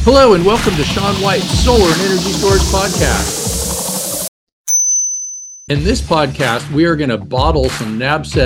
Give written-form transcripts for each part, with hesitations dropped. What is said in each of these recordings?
Hello and welcome to Sean White's Solar and Energy Storage Podcast. In this podcast, we are going to bottle some NABCEP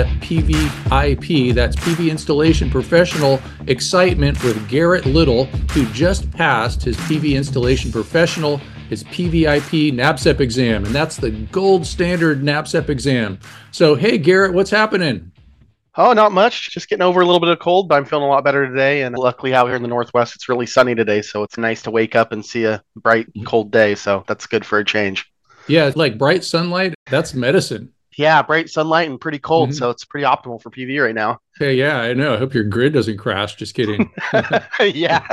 PVIP, that's PV Installation Professional excitement with Garrett Little, who just passed his PV Installation Professional, his PVIP NABCEP exam, and that's the gold standard NABCEP exam. So, hey, Garrett, what's happening? Oh, not much. Just getting over a little bit of cold, but I'm feeling a lot better today. And luckily out here in the Northwest, it's really sunny today. So it's nice to wake up and see a bright, cold day. So that's good for a change. Yeah, like bright sunlight, that's medicine. Yeah, bright sunlight and pretty cold. So it's pretty optimal for PV right now. Hey, yeah, I know. I hope your grid doesn't crash. Just kidding. Yeah.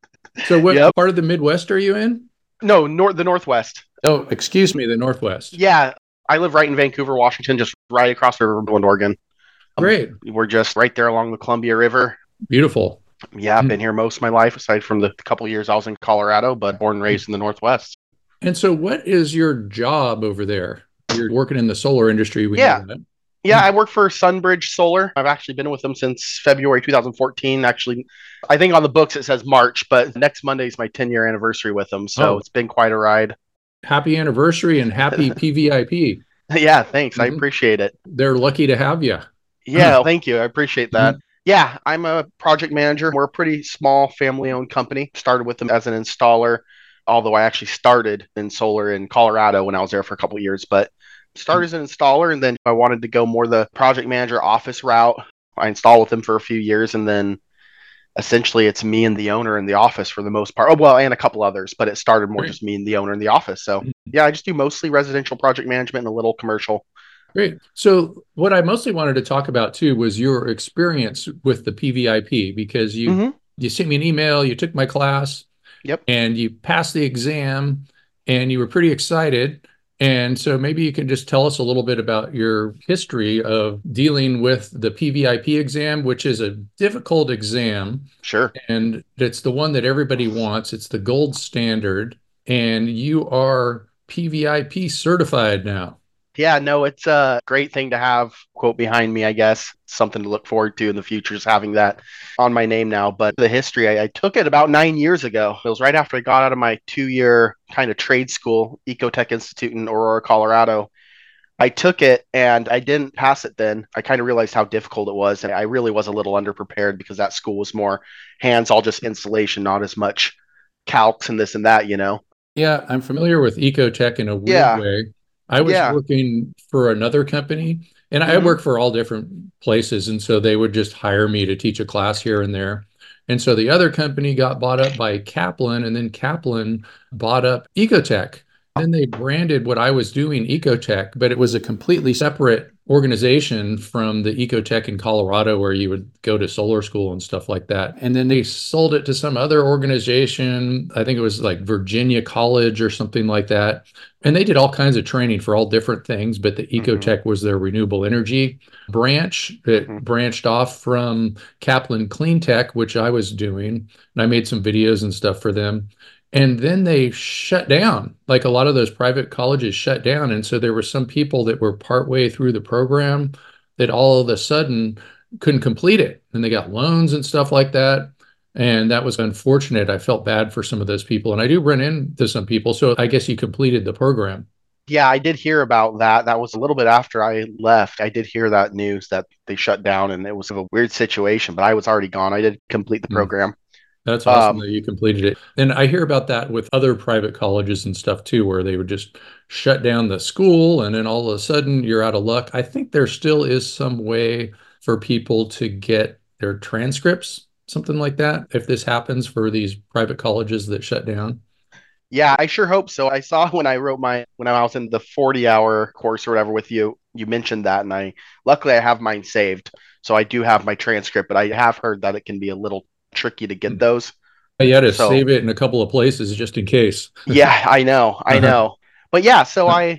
So what part of the Midwest are you in? No, the Northwest. Oh, excuse me, the Northwest. Yeah, I live right in Vancouver, Washington, just right across the river, Bend, Oregon. Great. We're just right there along the Columbia River. Beautiful. Yeah, I've been here most of my life, aside from the couple of years I was in Colorado, but born and raised in the Northwest. And so what is your job over there? You're working in the solar industry. Yeah, I work for Sunbridge Solar. I've actually been with them since February 2014. Actually, I think on the books it says March, but next Monday is my 10-year anniversary with them. So It's been quite a ride. Happy anniversary and happy PVIP. Yeah, thanks. I appreciate it. They're lucky to have you. Yeah, thank you. I appreciate that. Yeah, I'm a project manager. We're a pretty small family-owned company. Started with them as an installer, although I actually started in solar in Colorado when I was there for a couple of years. But started as an installer, and then I wanted to go more the project manager office route. I installed with them for a few years, and then essentially it's me and the owner in the office for the most part. Oh, well, and a couple others, but it started more just me and the owner in the office. So yeah, I just do mostly residential project management and a little commercial. Great. So what I mostly wanted to talk about too was your experience with the PVIP, because you sent me an email, you took my class, and you passed the exam, and you were pretty excited. And so maybe you can just tell us a little bit about your history of dealing with the PVIP exam, which is a difficult exam. Sure. And it's the one that everybody wants. It's the gold standard. And you are PVIP certified now. Yeah, no, it's a great thing to have, quote, behind me, I guess. Something to look forward to in the future, is having that on my name now. But the history, I took it about 9 years ago. It was right after I got out of my 2-year kind of trade school, Ecotech Institute in Aurora, Colorado. I took it and I didn't pass it then. I kind of realized how difficult it was. And I really was a little underprepared because that school was more hands-on, just installation, not as much calcs and this and that, you know? Yeah, I'm familiar with Ecotech in a weird way. I was working for another company, and I work for all different places. And so they would just hire me to teach a class here and there. And so the other company got bought up by Kaplan, and then Kaplan bought up Ecotech. Then they branded what I was doing Ecotech, but it was a completely separate organization from the Ecotech in Colorado where you would go to solar school and stuff like that. And then they sold it to some other organization. I think it was like Virginia College or something like that. And they did all kinds of training for all different things, but the Ecotech was their renewable energy branch. It branched off from Kaplan Cleantech, which I was doing. And I made some videos and stuff for them. And then they shut down, like a lot of those private colleges shut down. And so there were some people that were partway through the program that all of a sudden couldn't complete it. And they got loans and stuff like that. And that was unfortunate. I felt bad for some of those people. And I do run into some people. So I guess you completed the program. Yeah, I did hear about that. That was a little bit after I left. I did hear that news that they shut down, and it was a weird situation, but I was already gone. I did complete the program. That's awesome that you completed it. And I hear about that with other private colleges and stuff too, where they would just shut down the school and then all of a sudden you're out of luck. I think there still is some way for people to get their transcripts, something like that, if this happens for these private colleges that shut down. Yeah, I sure hope so. I saw when I was in the 40-hour course or whatever with you, you mentioned that, and luckily I have mine saved. So I do have my transcript, but I have heard that it can be a little tricky to get those. You had to save it in a couple of places just in case. Yeah, I know. But yeah, so I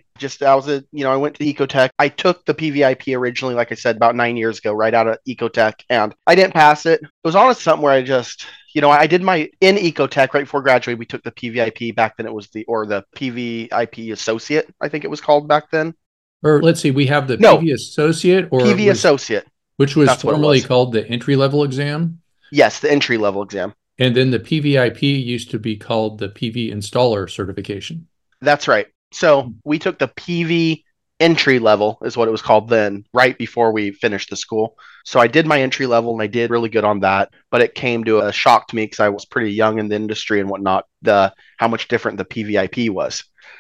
went to Ecotech. I took the PVIP originally, like I said, about 9 years ago, right out of Ecotech, and I didn't pass it. It was honestly something where I just, I did in Ecotech right before graduating. We took the PVIP back then. It was the PVIP Associate, I think it was called back then. Or let's see, we have the PV Associate or PV Associate, which was formerly called the entry level exam. Yes, the entry level exam. And then the PVIP used to be called the PV installer certification. That's right. So we took the PV entry level, is what it was called then, right before we finished the school. So I did my entry level and I did really good on that. But it came to a shock to me because I was pretty young in the industry and whatnot, the how much different the PVIP was.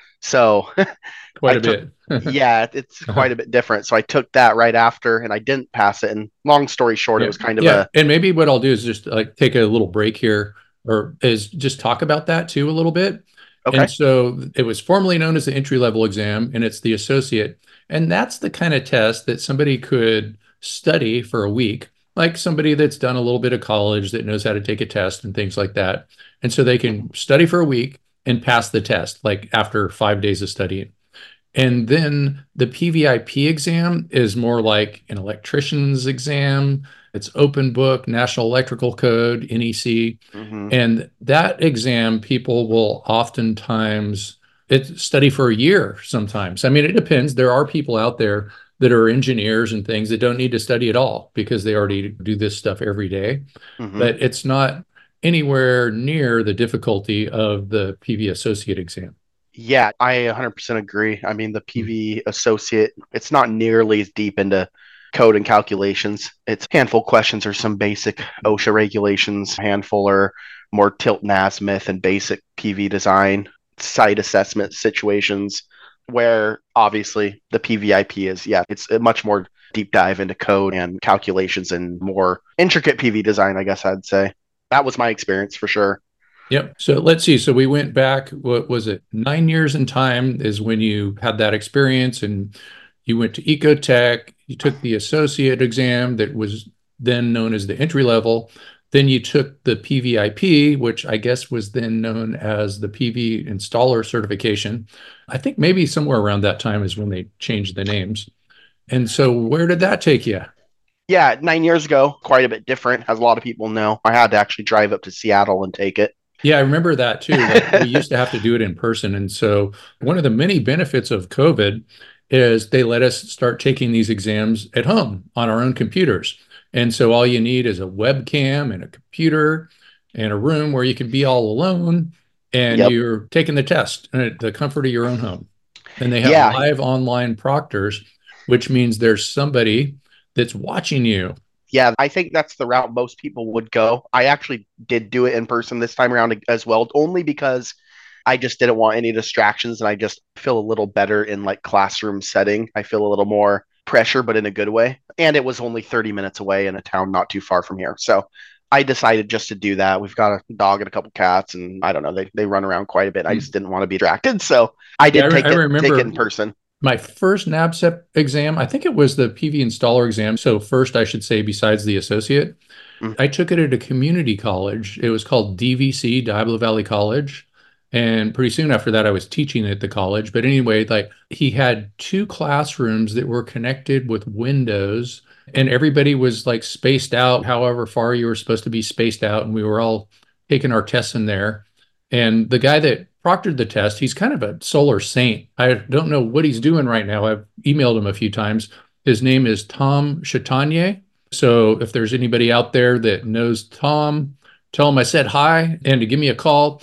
So Quite I a took, bit. yeah, it's quite a bit different. So I took that right after and I didn't pass it. And long story short, it Yeah. was kind of Yeah. a, And maybe what I'll do is just like take a little break here or is just talk about that too a little bit. And okay. so it was formerly known as the entry level exam and it's the associate. And that's the kind of test that somebody could study for a week, like somebody that's done a little bit of college that knows how to take a test and things like that. And so they Mhm. can study for a week and pass the test, like after 5 days of studying. And then the PVIP exam is more like an electrician's exam. It's open book, National Electrical Code, NEC. Mhm. And that exam, people will oftentimes study for a year sometimes. I mean, it depends. There are people out there that are engineers and things that don't need to study at all because they already do this stuff every day. Mhm. But it's not anywhere near the difficulty of the PV associate exam. Yeah, I 100% agree. I mean, the PV associate, it's not nearly as deep into code and calculations. It's a handful of questions or some basic OSHA regulations, a handful are more tilt and azimuth and basic PV design, site assessment situations, where obviously the PVIP is, yeah, it's a much more deep dive into code and calculations and more intricate PV design, I guess I'd say. That was my experience for sure. Yep. So let's see. So we went back, what was it? 9 years in time is when you had that experience and you went to Ecotech, you took the associate exam that was then known as the entry level. Then you took the PVIP, which I guess was then known as the PV installer certification. I think maybe somewhere around that time is when they changed the names. And so where did that take you? Yeah, 9 years ago, quite a bit different, as a lot of people know. I had to actually drive up to Seattle and take it. Yeah, I remember that too. Like we used to have to do it in person. And so one of the many benefits of COVID is they let us start taking these exams at home on our own computers. And so all you need is a webcam and a computer and a room where you can be all alone and Yep. you're taking the test at the comfort of your own home. And they have Yeah, live online proctors, which means there's somebody that's watching you. yeah, I think that's the route most people would go. I actually did do it in person this time around as well, only because I just didn't want any distractions and I just feel a little better in like classroom setting. I feel a little more pressure, but in a good way. And it was only 30 minutes away in a town not too far from here. So I decided just to do that. We've got a dog and a couple cats, and I don't know, they run around quite a bit. I just didn't want to be distracted. So I Yeah, did I take it remember in person. my first NABCEP exam, I think it was the PV installer exam. So first, I should say, besides the associate, Mm, I took it at a community college. It was called DVC, Diablo Valley College. And pretty soon after that, I was teaching at the college. But anyway, like he had two classrooms that were connected with windows, and everybody was like spaced out, however far you were supposed to be spaced out. And we were all taking our tests in there. And the guy that proctored the test, he's kind of a solar saint. I don't know what he's doing right now. I've emailed him a few times. His name is Tom Chatagnier. So if there's anybody out there that knows Tom, tell him I said hi and to give me a call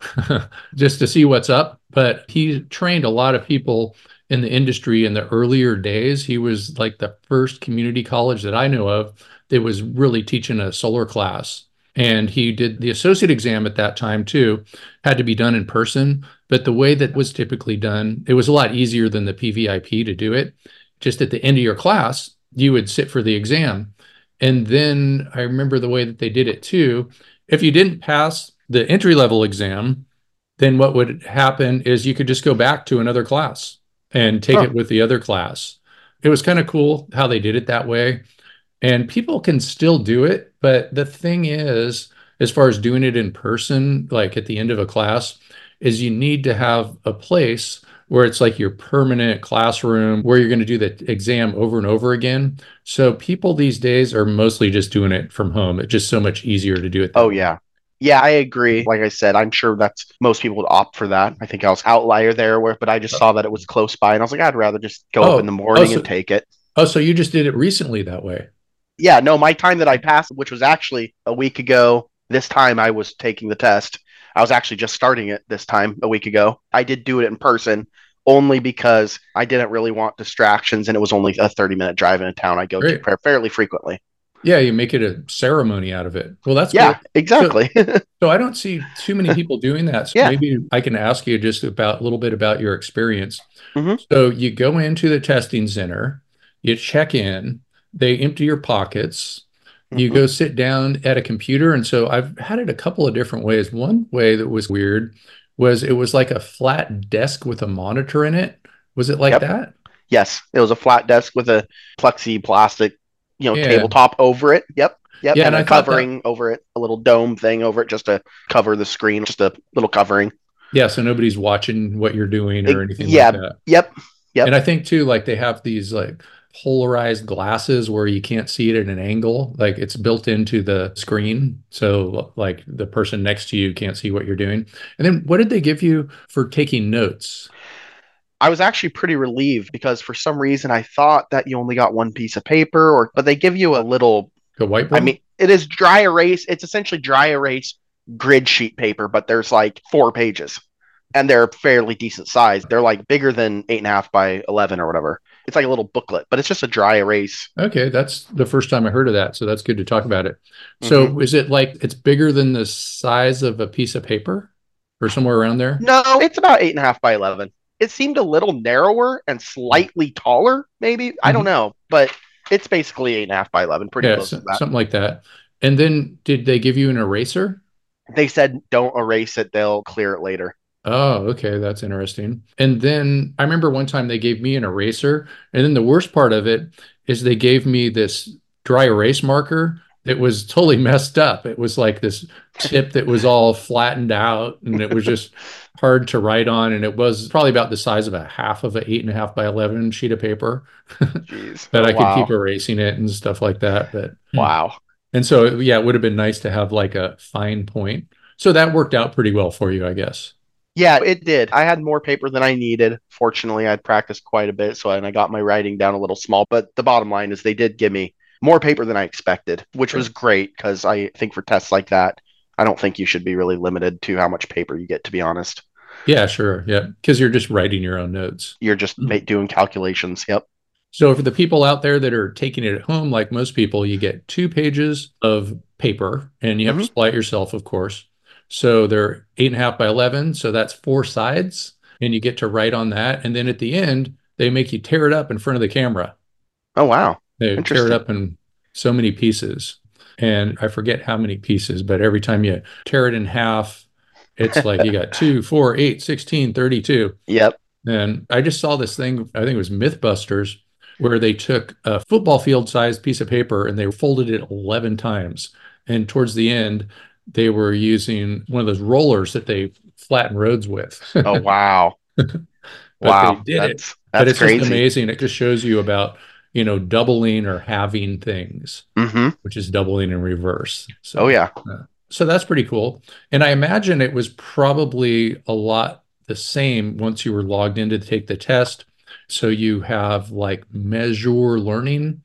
just to see what's up. But he trained a lot of people in the industry in the earlier days. He was like the first community college that I know of that was really teaching a solar class. And he did the associate exam at that time too, had to be done in person. But the way that was typically done, it was a lot easier than the PVIP to do it. Just at the end of your class, you would sit for the exam. And then I remember the way that they did it too. If you didn't pass the entry level exam, then what would happen is you could just go back to another class and take huh. it with the other class. It was kind of cool how they did it that way. And people can still do it. But the thing is, as far as doing it in person, like at the end of a class, is you need to have a place where it's like your permanent classroom where you're going to do the exam over and over again. So people these days are mostly just doing it from home. It's just so much easier to do it Oh that way. yeah. Yeah, I agree. Like I said, I'm sure that's most people would opt for that. I think I was outlier there where but I just saw that it was close by and I was like, I'd rather just go up in the Oh, oh, morning and so take it. so you just did it recently that way. Yeah, no, my time that I passed, which was actually a week ago, This time I was taking the test. I was actually just starting it this time a week ago. I did do it in person only because I didn't really want distractions and it was only a 30-minute drive in a town I go to Great. fairly frequently. Yeah, you make it a ceremony out of it. Well, that's Yeah, cool. So, exactly. so I don't see too many people doing that. So Yeah. maybe I can ask you just about a little bit about your experience. Hmm. So you go into the testing center, you check in, they empty your pockets, you Hmm. go sit down at a computer. And so I've had it a couple of different ways. One way that was weird was it was like a flat desk with a monitor in it. Was it like Yep. that? Yes. It was a flat desk with a plexi plastic, Yeah. tabletop over it. Yep. Yep. Yeah. And And a I thought that, covering over it, a little dome thing over it just to cover the screen, just a little covering. yeah. So nobody's watching what you're doing or anything like Yeah. that. Yep. Yep. And I think too, like they have these like polarized glasses where you can't see it at an angle, like it's built into the screen. So like the person next to you can't see what you're doing. And then what did they give you for taking notes? I was actually pretty relieved because for some reason I thought that you only got one piece of paper but they give you a little, A I whiteboard? mean, it is dry erase. It's essentially dry erase grid sheet paper, but there's like 4 pages and they're fairly decent size. They're like bigger than 8.5 by 11 or whatever. It's like a little booklet, but it's just a dry erase. Okay, that's the first time I heard of that. So that's good to talk about it. Hmm. So is it like it's bigger than the size of a piece of paper or somewhere around there? No, it's about 8.5 by 11. It seemed a little narrower and slightly taller, maybe. I don't Mhm. know, but it's basically 8.5 by 11, pretty Yeah, close to so, that. something like that. And then did they give you an eraser? They said don't erase it, they'll clear it later. Oh, okay, that's interesting. And then I remember one time they gave me an eraser, and then the worst part of it is they gave me this dry erase marker that was totally messed up. It was like this tip that was all flattened out, and it was just hard to write on. And it was probably about the size of a half of an 8.5 by 11 sheet of paper Jeez. that Oh, I could keep wow. erasing it and stuff like that. But Wow. and so yeah, it would have been nice to have like a fine point. So that worked out pretty well for you, I guess. Yeah, it did. I had more paper than I needed. Fortunately, I'd practiced quite a bit, so and I got my writing down a little small. But the bottom line is they did give me more paper than I expected, which was great because I think for tests like that, I don't think you should be really limited to how much paper you get, to be honest. Yeah, sure. Yeah. Because you're just writing your own notes. You're just Mhm. doing calculations. Yep. So for the people out there that are taking it at home, like most people, you get 2 pages of paper and you have to Hmm. supply it yourself, of course. So they're 8.5 by 11. So that's 4 sides and you get to write on that. And then at the end, they make you tear it up in front of the camera. Oh, wow. They tear it Interesting. up in so many pieces. And I forget how many pieces, but every time you tear it in half, it's like you got 2, 4, 8, 16, 32. Yep. And I just saw this thing, I think it was Mythbusters, where they took a football field sized piece of paper and they folded it 11 times. And towards the end, they were using one of those rollers that they flatten roads with. Oh, wow. But they Wow. did it. But That's it's just crazy. amazing. It just shows you about, doubling or halving things, Hmm. which is doubling in reverse. Oh, So, yeah. so that's pretty cool. And I imagine it was probably a lot the same once you were logged in to take the test. So you have like Measure Learning,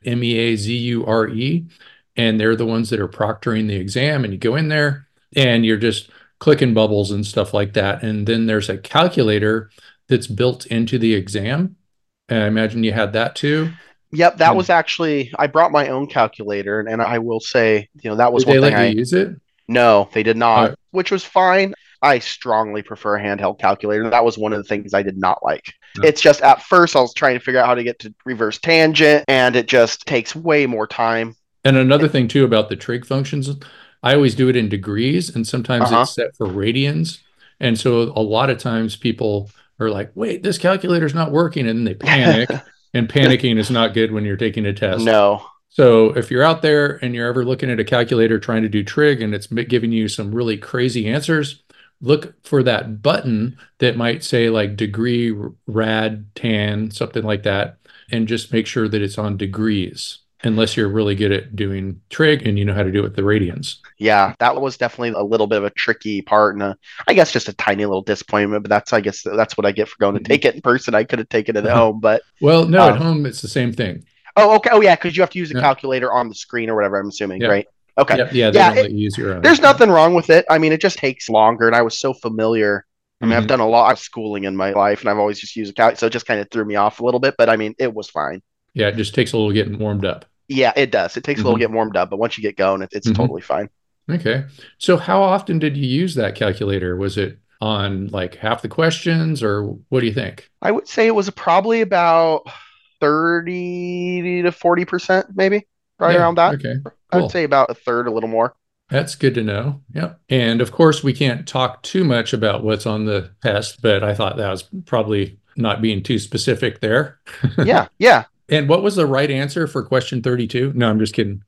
Meazure, and they're the ones that are proctoring the exam. And you go in there and you're just clicking bubbles and stuff like that. And then there's a calculator that's built into the exam. And I imagine you had that too. Yep, that was And actually I brought my own calculator, and I will say, that was did one they thing let you I use it? no, they did not, Uh, which was fine. I strongly prefer a handheld calculator. That was one of the things I did not like. no. It's just at first I was trying to figure out how to get to reverse tangent, and it just takes way more time. And another thing too about the trig functions, I always do it in degrees and Uh sometimes huh. it's set for radians. And so a lot of times people are like, wait, this calculator's not working. And then they panic. And panicking is not good when you're taking a test. No. So if you're out there and you're ever looking at a calculator trying to do trig and it's giving you some really crazy answers, look for that button that might say like degree, rad, tan, something like that, and just make sure that it's on degrees, unless you're really good at doing trig and you know how to do it with the radians. Yeah, that was definitely a little bit of a tricky part, and I guess just a tiny little disappointment. But I guess that's what I get for going to take it in person. I could have taken it at home, but Well, no, at um, home it's the same thing. oh, okay. Oh, yeah, because you have to use a Yeah, calculator on the screen or whatever, I'm assuming, yeah. right? Okay. Yeah, they don't let you use your own. There's nothing wrong with it. I mean, it just takes longer, and I was so familiar. I mean, I've done a lot of schooling in my life, and I've always just used a calculator, so it just kind of threw me off a little bit. But I mean, it was fine. Yeah, it just takes a little getting warmed up. Yeah, it does. It takes a little get warmed up, but once you get going, it's totally fine. Okay. So how often did you use that calculator? Was it on like half the questions, or what do you think? I would say it was probably about 30 to 40%, maybe, right around that. Okay, cool. I'd say about a third, a little more. That's good to know. Yep. And of course, we can't talk too much about what's on the test, but I thought that was probably not being too specific there. Yeah. And what was the right answer for question 32? No, I'm just kidding.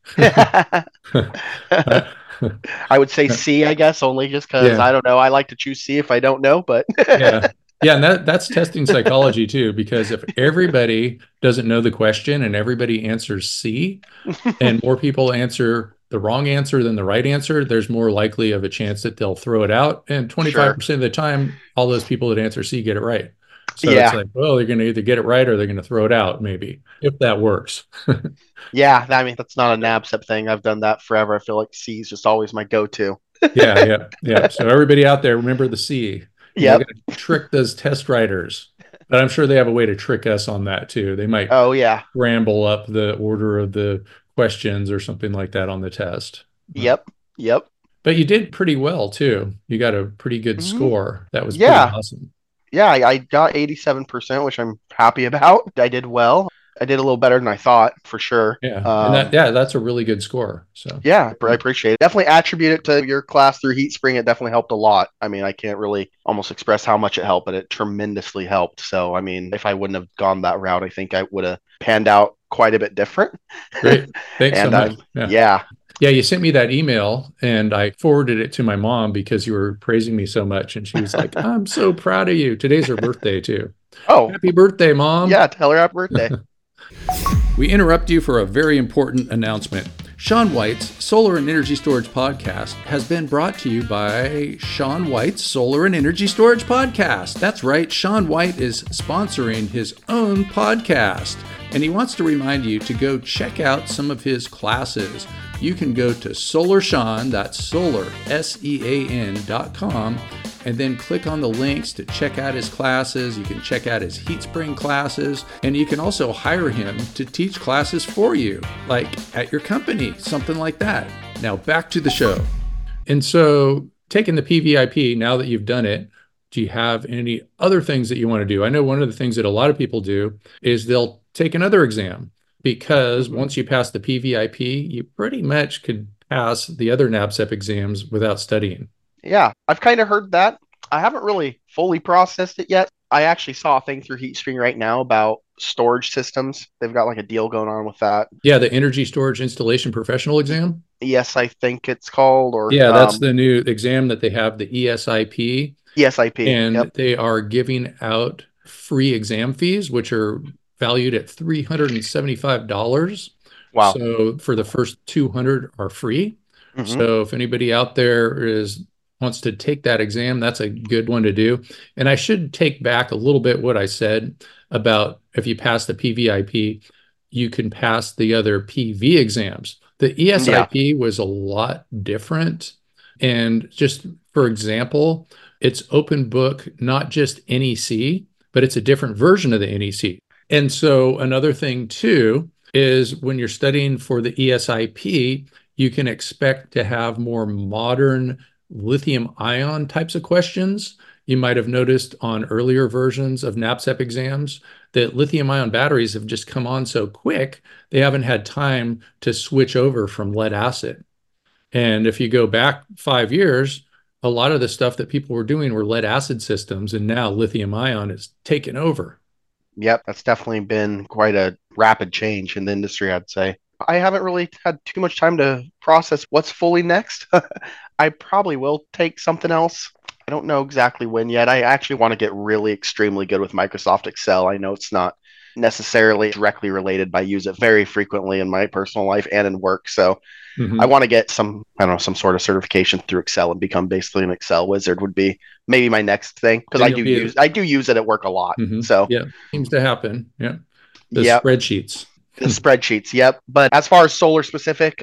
I would say C, I guess, only just because I don't know. I like to choose C if I don't know, but yeah. And that's testing psychology too, because if everybody doesn't know the question and everybody answers C, and more people answer the wrong answer than the right answer, there's more likely of a chance that they'll throw it out. And 25% of the time, all those people that answer C get it right. So it's like, well, they're going to either get it right or they're going to throw it out, maybe, if that works. Yeah, I mean, that's not a NABCEP thing. I've done that forever. I feel like C is just always my go-to. Yeah. So everybody out there, remember the C. Yeah. Trick those test writers. But I'm sure they have a way to trick us on that too. They might ramble up the order of the questions or something like that on the test. Yep. But you did pretty well too. You got a pretty good score. That was pretty awesome. Yeah, I got 87%, which I'm happy about. I did well. I did a little better than I thought, for sure. Yeah, and that's a really good score. So yeah, I appreciate it. Definitely attribute it to your class through HeatSpring. It definitely helped a lot. I mean, I can't really almost express how much it helped, but it tremendously helped. So, I mean, if I wouldn't have gone that route, I think I would have panned out quite a bit different. Great. Thanks so much. Yeah, you sent me that email and I forwarded it to my mom because you were praising me so much. And she was like, I'm so proud of you. Today's her birthday too. Oh, happy birthday, Mom. Yeah, tell her happy birthday. We interrupt you for a very important announcement. Shaun White's Solar and Energy Storage Podcast has been brought to you by Shaun White's Solar and Energy Storage Podcast. That's right, Shaun White is sponsoring his own podcast, and he wants to remind you to go check out some of his classes. You can go to SolarSean, that's solar, SEAN.com, and then click on the links to check out his classes. You can check out his HeatSpring classes, and you can also hire him to teach classes for you, like at your company, something like that. Now back to the show. And so taking the PVIP, now that you've done it, do you have any other things that you want to do? I know one of the things that a lot of people do is they'll take another exam, because once you pass the PVIP, you pretty much could pass the other NABCEP exams without studying. Yeah, I've kind of heard that. I haven't really fully processed it yet. I actually saw a thing through HeatSpring right now about storage systems. They've got like a deal going on with that. Yeah, the Energy Storage Installation Professional exam. Yes, I think it's called. Or yeah, that's the new exam that they have, the ESIP. ESIP. And they are giving out free exam fees, which are valued at $375. Wow. So for the first 200 are free. So if anybody out there wants to take that exam, that's a good one to do. And I should take back a little bit what I said about if you pass the PVIP, you can pass the other PV exams. The ESIP was a lot different. And just for example, it's open book, not just NEC, but it's a different version of the NEC. And so another thing too is when you're studying for the ESIP, you can expect to have more modern lithium ion types of questions. You might have noticed on earlier versions of NABCEP exams that lithium ion batteries have just come on so quick, they haven't had time to switch over from lead acid. And if you go back 5 years, a lot of the stuff that people were doing were lead acid systems, and now lithium ion is taken over. Yep, that's definitely been quite a rapid change in the industry, I'd say. I haven't really had too much time to process what's fully next. I probably will take something else. I don't know exactly when yet. I actually want to get really extremely good with Microsoft Excel. I know it's not necessarily directly related, but I use it very frequently in my personal life and in work. So I want to get some sort of certification through Excel and become basically an Excel wizard would be maybe my next thing, because I do use it at work a lot. So yeah, seems to happen. Yeah. The spreadsheets. The spreadsheets. Yep. But as far as solar specific,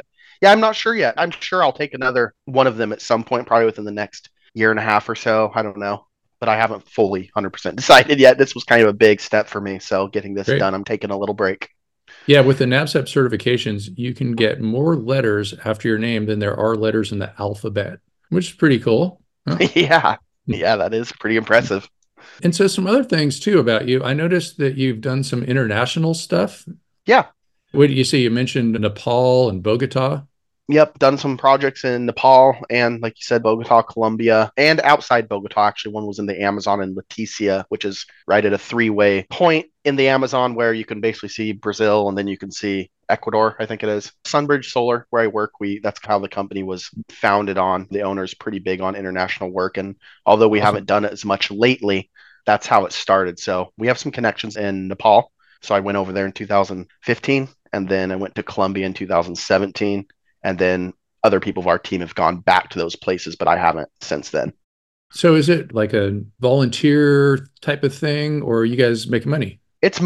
Yeah, I'm not sure yet. I'm sure I'll take another one of them at some point, probably within the next year and a half or so. I don't know. But I haven't fully 100% decided yet. This was kind of a big step for me. So getting this Great. done, I'm taking a little break. Yeah, with the NABCEP certifications, you can get more letters after your name than there are letters in the alphabet, which is pretty cool. Huh? Yeah. Yeah, that is pretty impressive. And so some other things too about you. I noticed that you've done some international stuff. Yeah. What do you see? You mentioned Nepal and Bogota. Yep, done some projects in Nepal and, like you said, Bogota, Colombia, and outside Bogota. Actually, one was in the Amazon in Leticia, which is right at a three-way point in the Amazon where you can basically see Brazil and then you can see Ecuador, I think it is. Sunbridge Solar, where I work, that's how the company was founded on. The owner's pretty big on international work, and although we Awesome. haven't done it as much lately, that's how it started. So we have some connections in Nepal. So I went over there in 2015, and then I went to Colombia in 2017, and then other people of our team have gone back to those places, but I haven't since then. So is it like a volunteer type of thing, or are you guys making money?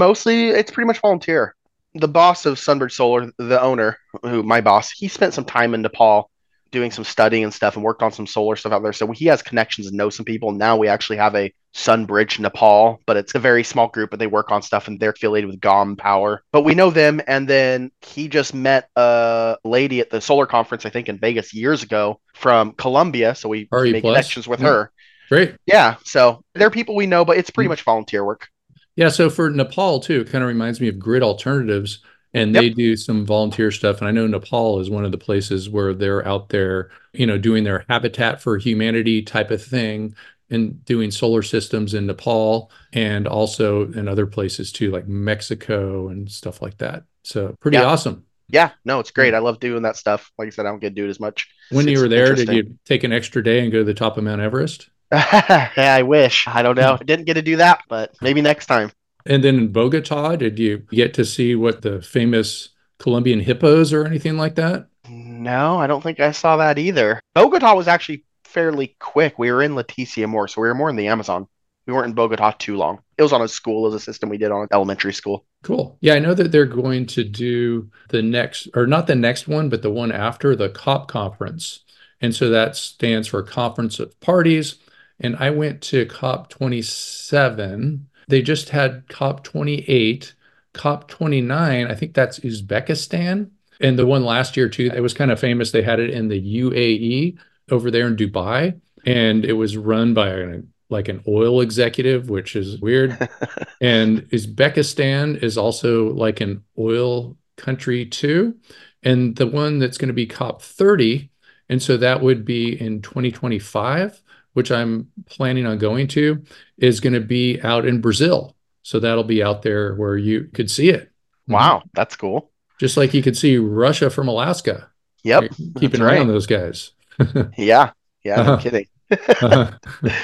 It's pretty much volunteer. The boss of Sunbird Solar, the owner, who my boss, he spent some time in Nepal doing some studying and stuff and worked on some solar stuff out there. So he has connections and knows some people. Now we actually have a Sunbridge Nepal, but it's a very small group, but they work on stuff and they're affiliated with GOM Power. But we know them. And then he just met a lady at the solar conference, I think in Vegas years ago from Colombia. So he RE made plus? connections with Yeah. her. Great. Yeah. So they're people we know, but it's pretty much volunteer work. Yeah, so for Nepal too, it kind of reminds me of Grid Alternatives, and they Yep. do some volunteer stuff. And I know Nepal is one of the places where they're out there, doing their Habitat for Humanity type of thing and doing solar systems in Nepal and also in other places too, like Mexico and stuff like that. So pretty Yeah. awesome. Yeah. No, it's Yeah. great. I love doing that stuff. Like I said, I don't get to do it as much. When you It's were there, did interesting. you take an extra day and go to the top of Mount Everest? Yeah, I wish. I don't know. I didn't get to do that, but maybe next time. And then in Bogota, did you get to see what the famous Colombian hippos or anything like that? No, I don't think I saw that either. Bogota was actually fairly quick. We were in Leticia more, so we were more in the Amazon. We weren't in Bogota too long. It was on a school, it was a system we did on elementary school. Cool. Yeah, I know that they're going to do the next, or not the next one, but the one after the COP conference. And so that stands for Conference of Parties. And I went to COP 27. They just had COP 28, COP 29. I think that's Uzbekistan. And the one last year, too, it was kind of famous. They had it in the UAE over there in Dubai. And it was run by like an oil executive, which is weird. And Uzbekistan is also like an oil country too. And the one that's going to be COP 30, and so that would be in 2025, which I'm planning on going to, is going to be out in Brazil. So that'll be out there where you could see it. Mhm. Wow, that's cool. Just like you could see Russia from Alaska. Yep, Right? Keep that's an eye on right. those guys. Yeah, yeah, no Uh-huh. kidding. Uh-huh.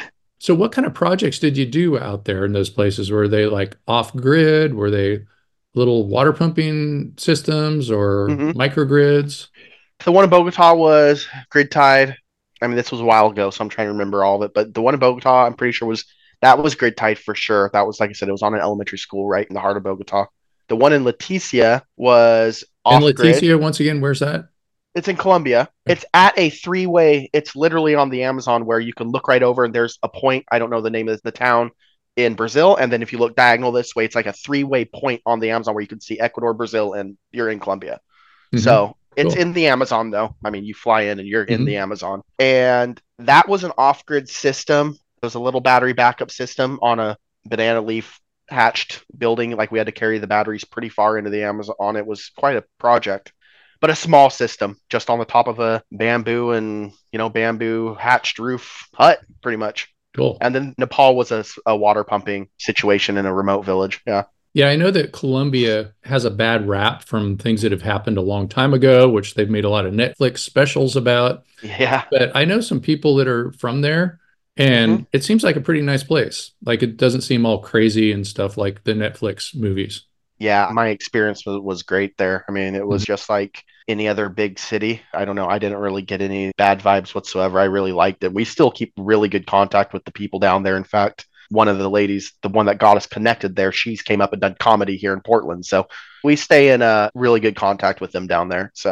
So what kind of projects did you do out there in those places? Were they like off grid? Were they little water pumping systems or hmm microgrids? The one in Bogota was grid tied. I mean, this was a while ago, so I'm trying to remember all of it. But the one in Bogota, I'm pretty sure was grid tied for sure. That was, like I said, it was on an elementary school right in the heart of Bogota. The one in Leticia was And off grid. Leticia, once again, where's that? It's in Colombia. It's at a three-way. It's literally on the Amazon where you can look right over and there's a point. I don't know the name of the town in Brazil. And then if you look diagonal this way, it's like a three-way point on the Amazon where you can see Ecuador, Brazil, and you're in Colombia. Hmm. So it's Cool. in the Amazon though. I mean, you fly in and you're in the Hmm. Amazon. And that was an off-grid system. It was a little battery backup system on a banana leaf hatched building. Like we had to carry the batteries pretty far into the Amazon. It was quite a project, but a small system just on the top of a bamboo and bamboo hatched roof hut, pretty much. Cool. And then Nepal was a water pumping situation in a remote village. Yeah. Yeah, I know that Colombia has a bad rap from things that have happened a long time ago, which they've made a lot of Netflix specials about. Yeah. But I know some people that are from there, hmm and it seems like a pretty nice place. Like it doesn't seem all crazy and stuff like the Netflix movies. Yeah. My experience was great there. I mean, it Mhm. was just like any other big city. I don't know. I didn't really get any bad vibes whatsoever. I really liked it. We still keep really good contact with the people down there. In fact, one of the ladies, the one that got us connected there, she's came up and done comedy here in Portland. So we stay in a really good contact with them down there. So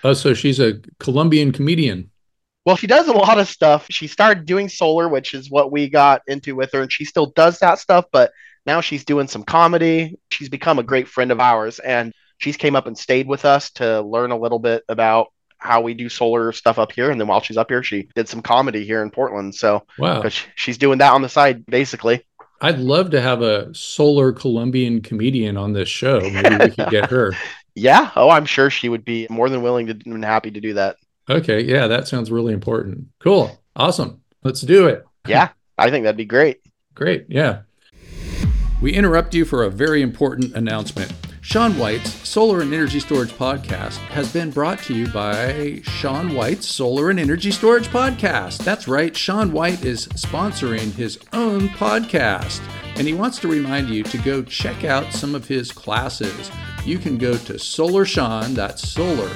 Oh, so she's a Colombian comedian. Well, she does a lot of stuff. She started doing solar, which is what we got into with her, and she still does that stuff, but now she's doing some comedy. She's become a great friend of ours, and she's came up and stayed with us to learn a little bit about how we do solar stuff up here. And then while she's up here, she did some comedy here in Portland. So, wow, because she's doing that on the side, basically. I'd love to have a solar Colombian comedian on this show. Maybe we could get her. Yeah. Oh, I'm sure she would be more than willing to and happy to do that. Okay. Yeah, that sounds really important. Cool. Awesome. Let's do it. Yeah, I think that'd be great. Great. Yeah. We interrupt you for a very important announcement. Sean White's Solar and Energy Storage Podcast has been brought to you by Sean White's Solar and Energy Storage Podcast. That's right, Sean White is sponsoring his own podcast, and he wants to remind you to go check out some of his classes. You can go to SolarSean, that's solar,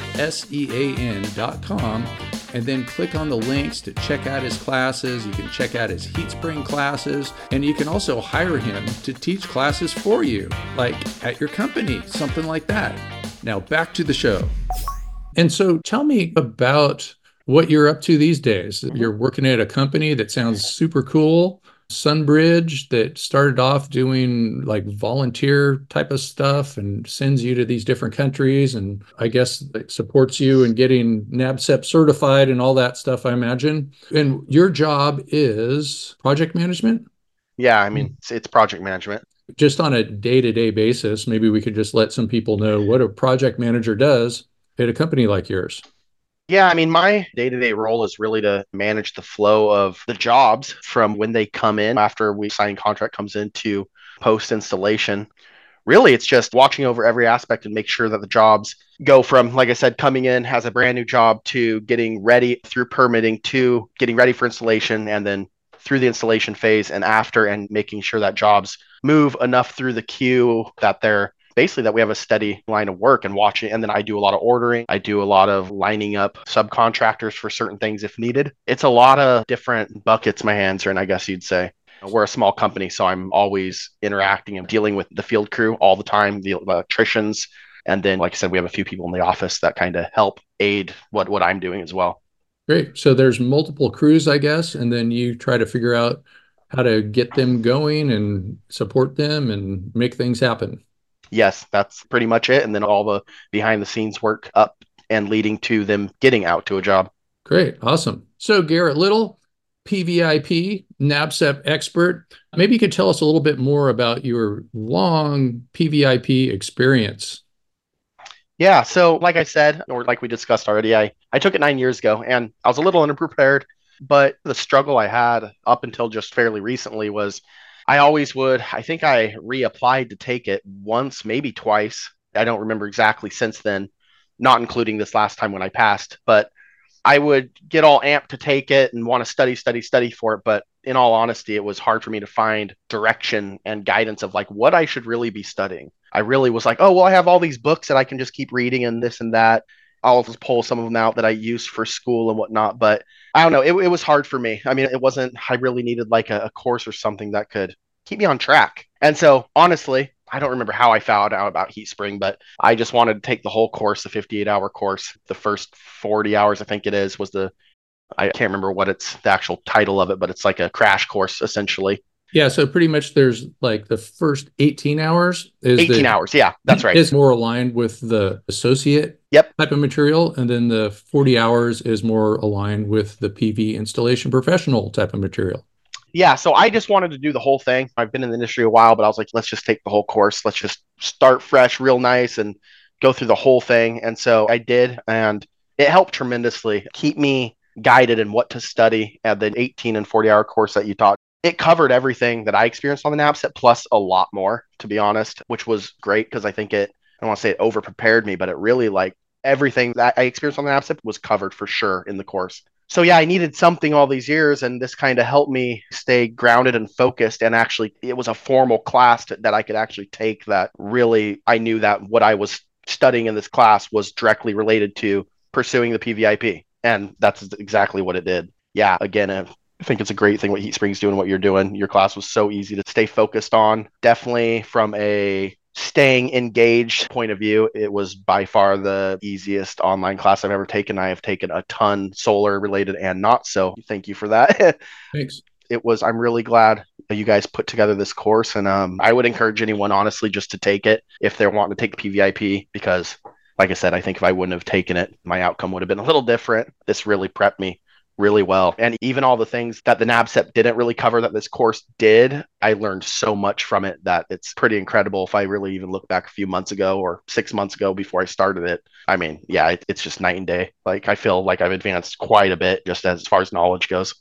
SEAN.com, and then click on the links to check out his classes. You can check out his heat spring classes, and you can also hire him to teach classes for you, like at your company, something like that. Now back to the show. And so tell me about what you're up to these days. You're working at a company that sounds super cool, Sunbridge, that started off doing like volunteer type of stuff and sends you to these different countries, and I guess it supports you in getting NABCEP certified and all that stuff, I imagine. And your job is project management? Yeah, I mean, it's project management. Just on a day-to-day basis, maybe we could just let some people know what a project manager does at a company like yours. Yeah, I mean, my day-to-day role is really to manage the flow of the jobs from when they come in after we sign contract comes into post-installation. Really, it's just watching over every aspect and make sure that the jobs go from, like I said, coming in as a brand new job to getting ready through permitting to getting ready for installation, and then through the installation phase and after, and making sure that jobs move enough through the queue that they're basically that we have a steady line of work and watching. And then I do a lot of ordering. I do a lot of lining up subcontractors for certain things if needed. It's a lot of different buckets my hands are in, I guess you'd say. We're a small company, so I'm always interacting and dealing with the field crew all the time, the electricians. And then, like I said, we have a few people in the office that kind of help aid what I'm doing as well. Great. So there's multiple crews, I guess, and then you try to figure out how to get them going and support them and make things happen. Yes, that's pretty much it. And then all the behind the scenes work up and leading to them getting out to a job. Great. Awesome. So Garrett Little, PVIP, NABCEP expert. Maybe you could tell us a little bit more about your long PVIP experience. Yeah. So like I said, or like we discussed already, I took it 9 years ago and I was a little underprepared, but the struggle I had up until just fairly recently was I think I reapplied to take it once, maybe twice. I don't remember exactly since then, not including this last time when I passed, but I would get all amped to take it and want to study for it. But in all honesty, it was hard for me to find direction and guidance of like what I should really be studying. I really was like, oh, well, I have all these books that I can just keep reading and this and that. I'll just pull some of them out that I use for school and whatnot. But I don't know. It was hard for me. I mean, I really needed like a course or something that could keep me on track. And so honestly, I don't remember how I found out about Heat Spring, but I just wanted to take the whole course, the 58-hour course. The first 40 hours, I think it is, I can't remember what it's the actual title of it, but it's like a crash course essentially. Yeah, so pretty much there's like the first 18 hours is 18 hours. Yeah, that's right. Is more aligned with the associate type of material. And then the 40 hours is more aligned with the PV installation professional type of material. Yeah, so I just wanted to do the whole thing. I've been in the industry a while, but I was like, let's just take the whole course. Let's just start fresh, real nice, and go through the whole thing. And so I did, and it helped tremendously keep me guided in what to study at the 18 and 40-hour course that you taught. It covered everything that I experienced on the NABCEP plus a lot more, to be honest, which was great because I think I don't want to say it over prepared me, but it really like everything that I experienced on the NABCEP was covered for sure in the course. So yeah, I needed something all these years, and this kind of helped me stay grounded and focused. And actually, it was a formal class that I could actually take that really, I knew that what I was studying in this class was directly related to pursuing the PVIP. And that's exactly what it did. Yeah, again, I think it's a great thing what Heat Spring's doing, what you're doing. Your class was so easy to stay focused on. Definitely from a staying engaged point of view, it was by far the easiest online class I've ever taken. I have taken a ton solar related and not. So thank you for that. Thanks. I'm really glad you guys put together this course. And I would encourage anyone, honestly, just to take it if they're wanting to take the PVIP, because like I said, I think if I wouldn't have taken it, my outcome would have been a little different. This really prepped me really well. And even all the things that the NABCEP didn't really cover that this course did, I learned so much from it that it's pretty incredible. If I really even look back a few months ago or 6 months ago before I started it, I mean, yeah, it's just night and day. Like I feel like I've advanced quite a bit just as far as knowledge goes.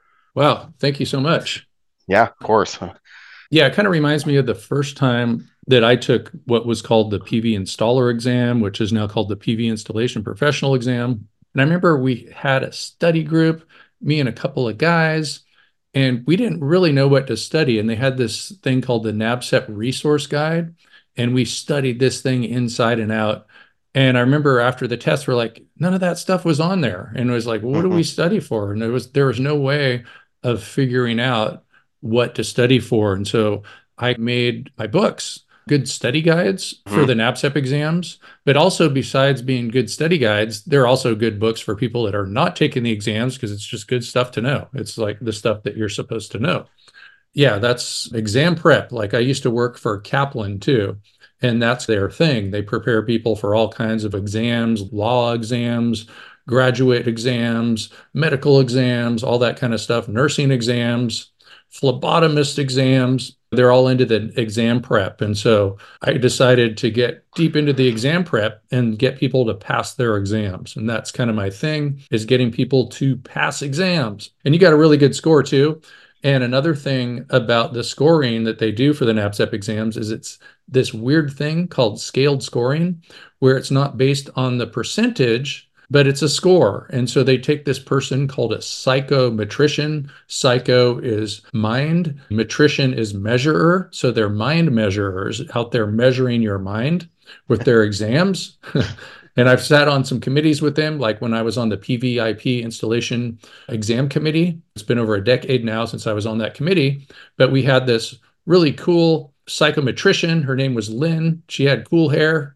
Wow. Thank you so much. Yeah, of course. Yeah, it kind of reminds me of the first time that I took what was called the PV installer exam, which is now called the PV installation professional exam. And I remember we had a study group, me and a couple of guys, and we didn't really know what to study. And they had this thing called the NABCEP resource guide, and we studied this thing inside and out. And I remember after the test, we're like, none of that stuff was on there. And it was like, well, what do we study for? And there was no way of figuring out what to study for. And so I made my books, good study guides for the NABCEP exams, but also besides being good study guides, they're also good books for people that are not taking the exams because it's just good stuff to know. It's like the stuff that you're supposed to know. Yeah, that's exam prep. Like I used to work for Kaplan too, and that's their thing. They prepare people for all kinds of exams, law exams, graduate exams, medical exams, all that kind of stuff, nursing exams, phlebotomist exams. They're all into the exam prep. And so I decided to get deep into the exam prep and get people to pass their exams. And that's kind of my thing, is getting people to pass exams. And you got a really good score too. And another thing about the scoring that they do for the NABCEP exams is it's this weird thing called scaled scoring, where it's not based on the percentage, but it's a score. And so they take this person called a psychometrician. Psycho is mind, metrician is measurer. So they're mind measurers out there measuring your mind with their exams. And I've sat on some committees with them, like when I was on the PVIP installation exam committee. It's been over a decade now since I was on that committee, but we had this really cool psychometrician. Her name was Lynn. She had cool hair.